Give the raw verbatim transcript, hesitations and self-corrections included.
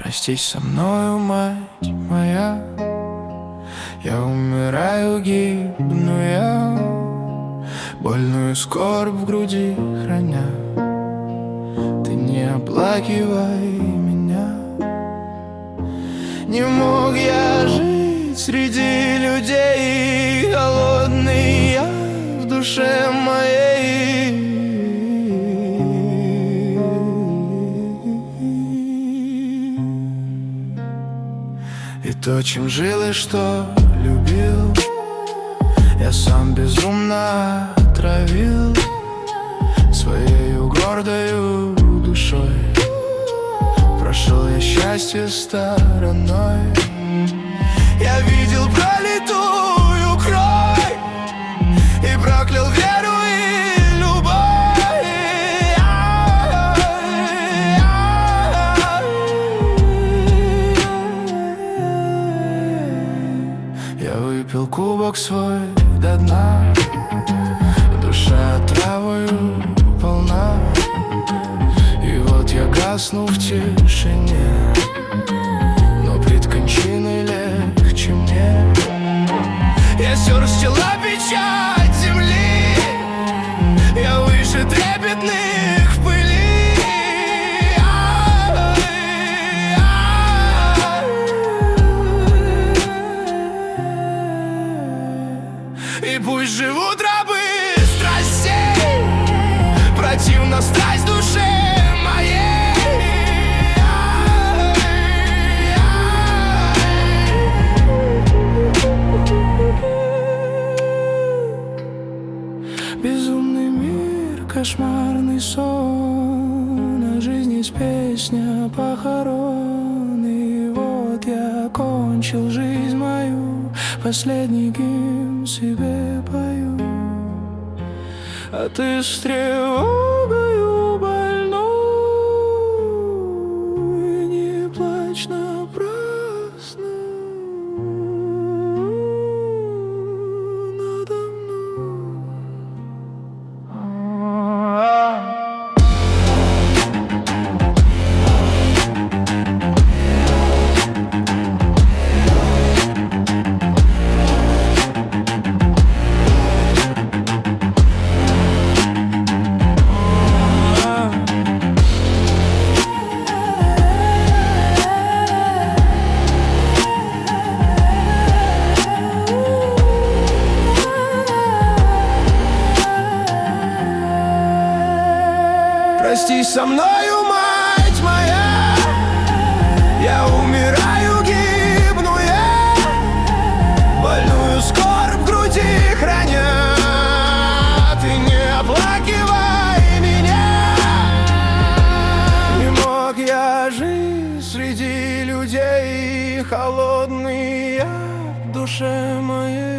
Простись со мною, мать моя, я умираю, гибну я, больную скорбь в груди храня. Ты не оплакивай меня. Не мог я жить среди людей, холодный я в душе моей. И то, чем жил и что любил, я сам безумно отравил своею гордою душой. Прошел я счастье стороной. Я видел пролитую кровь и проклял веру и любовь. Я выпил кубок свой до дна, душа травою полна. И вот я гасну в тишине, но пред кончиной легче мне. Я стер с тела печать земли, я выше трепетных в пыли. И пусть живут рабы страстей, противна страсть душе моей. Безумный мир, кошмарный сон, а жизнь есть песня похорон. И вот я окончил жизнь мою, последний гимн себе пою. А ты с тревогою больной, не плачь напрасно надо мной. Простись со мною, мать моя, я умираю, гибну я, больную скорбь в груди храня. Ты не оплакивай меня. Не мог я жить среди людей, холодный я в душе моей.